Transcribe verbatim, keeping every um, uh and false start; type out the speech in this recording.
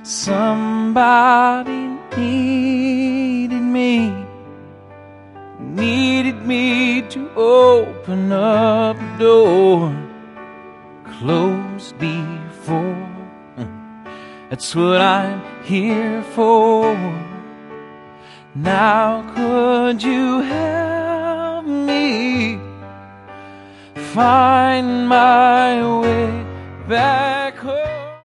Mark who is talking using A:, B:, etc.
A: Somebody needed me, needed me to open up the door closed before. That's what I'm here for. Now could you help me find my way back?